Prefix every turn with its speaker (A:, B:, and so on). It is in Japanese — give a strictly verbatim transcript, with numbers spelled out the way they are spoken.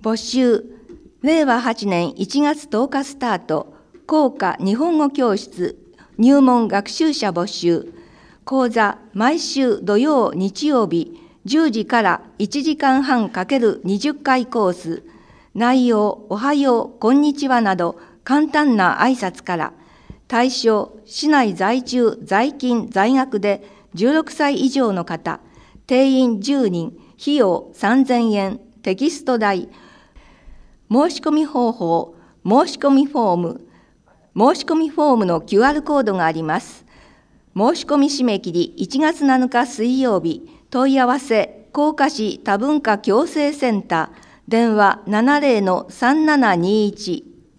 A: 募集、れいわはちねんいちがつとおかスタート、校歌日本語教室入門学習者募集。講座、毎週土曜、日曜日、じゅうじからいちじかんはんかけるにじゅっかいコース。内容、おはよう、こんにちはなど、簡単な挨拶から。対象、市内在住、在勤、在学でじゅうろくさい以上の方。定員じゅうにん、費用さんぜんえん、テキスト代。申し込み方法、申し込みフォーム。申し込みフォームの キューアール コードがあります。申し込み締め切りいちがつなのか水曜日。問い合わせ、甲賀市多文化共生センター。電話 ななぜろのさんななにいち。